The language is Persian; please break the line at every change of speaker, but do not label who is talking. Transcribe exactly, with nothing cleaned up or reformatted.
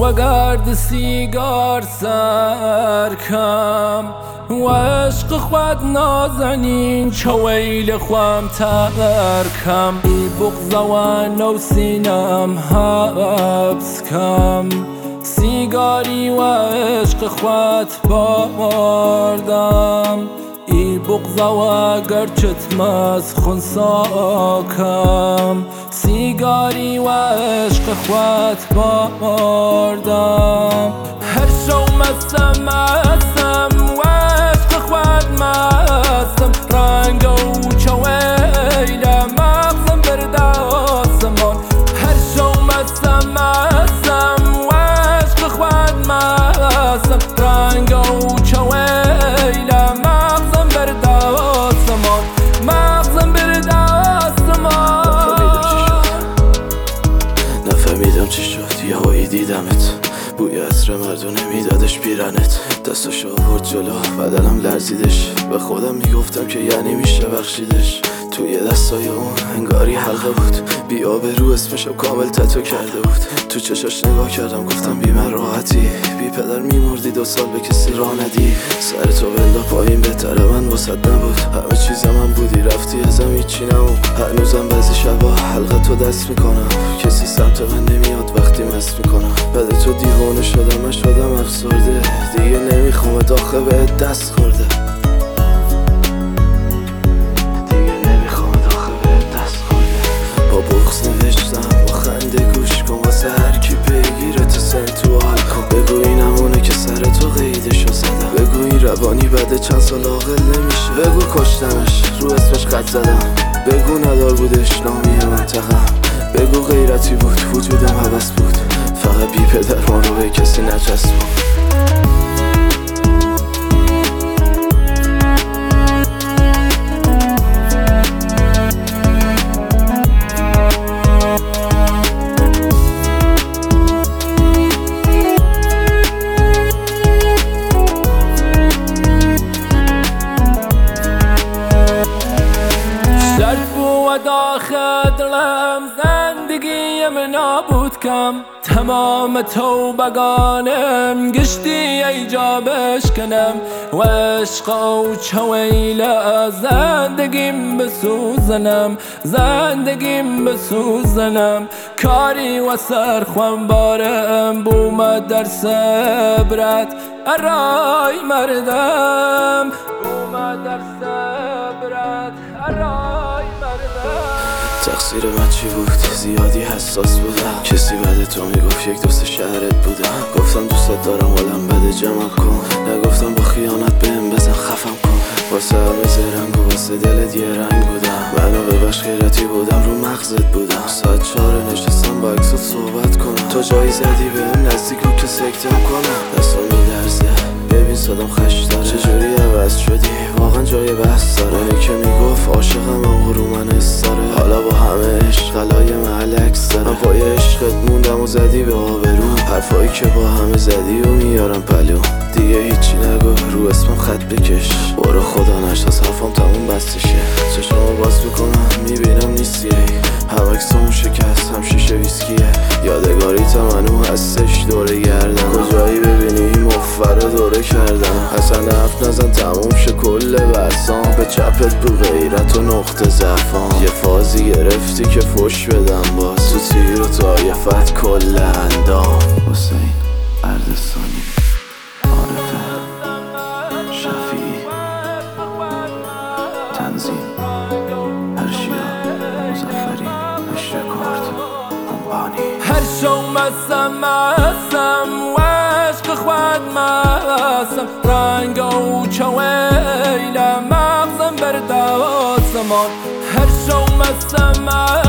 و گرد سیگار سرکم و عشق خود نازنین چویل خوام ترکم ای بغض و نو سینم حبس کم سیگاری و عشق خود باردم ای بغض و گرچت مسخون ساکم سیگاری و عشق خود باردم هر شو مستم مستم و عشق خود مستم رنگ و چویل مغزم برد آسمان هر شو مستم مستم و عشق خود مستم رنگ و چویل مغزم برد آسمان مغزم برد آسمان
نفهمیدم چی شد یهویی دیدمت بوی عطر مردونه میدادش بیرنت دستاشو آورد جلو بدنم لرزیدش به خودم میگفتم که یعنی میشه بخشیدش توی دستای اون انگاری حلقه بود بی آبرو اسمشو کامل تتو کرده بود تو چشاش نگاه کردم گفتم بی من راحتی بی پدر میمردی دو سال به کسی راه ندی سر تو بندا پایین بهتره من واسد نبود همه چیزم هم بودی رفتی ازم هیچی نمون هنوزم بعضی شبا حلقه تو دست میکنم کسی سمت من نمیاد وقتی مست میکنم بعد تو دیوانه شدم من شدم افسرده دیگه نمیخوام آخه بهت دست خورده روانی بعد چند سال عاقل نمیشه بگو کشتمش رو اسمش خط زدم بگو ندار بودش نامی منطقم بگو غیرتی بود وجودم حوث بود فقط بی پدر ما رو به کسی نچسبون
داخل دلم زندگیم نابود کم تمام توبگانم گشتی ایجا بشکنم و عشق و چویل زندگیم بسوزنم زندگیم بسوزنم کاری و سرخوام بارم بومد در صبرت ارای مردم بومد در صبرت ارای
تقصیر من چی بود؟ زیادی حساس بودم کسی بعد تو میگفت یک دوست شهرت بودم گفتم دوست دارم ولم بده جمع کن نگفتم با خیانت بهم بزن خفم کن واسه همه زرنگ و واسه دلت یه رنگ بودم منو ببخش خیرتی بودم رو مغزت بودم ساعت چهاره نشستم با عکسات صحبت کنم تو جایی زدی بهم نزدیک رو که سکتم کنم دستم میلرزه ببین صدام خش داره چجوری عوض شدی واقعا جای بحث داره اونی که میگفت عاشقم اما رو من استاره حالا با همه عشق علای معلکس داره من پای عشقت موندم و زدی به آبروم حرفایی که با همه زدی و میارم پلو دیگه هیچی نگو رو اسمم خط بکش برو خدا نشناس حرفام تموم بستشه چشمو باز میکنم میبینم نیستی هم عکسامون شکست هم شیشه ویسکیه یادگاری تمنو هستش دوره گردم کجایی ببینی مفر دوره کردم حسن حرف نزن تموم شه کل برسام به چپت بو غیرت و نقطه ضعفام یه فازی گرفتی که فش بدم باز تو تیر و طایفت کل اندام حسین اردستانی عارفه شفیعی تنظیم هرشیا مظفری اشتکارت همبانی
هر شو مستم مستم و عشق خود مستم رنگ و چویل مغزم برد آسمان هر شو مستم